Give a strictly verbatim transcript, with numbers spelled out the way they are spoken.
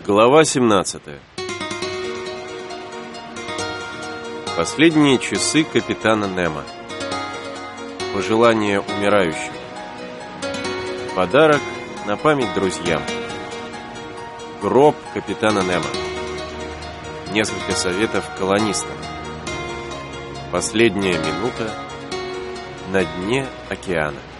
Глава семнадцатая. Последние часы капитана Немо. Пожелание умирающего. Подарок на память друзьям. Гроб капитана Немо. Несколько советов колонистам. Последняя минута на дне океана.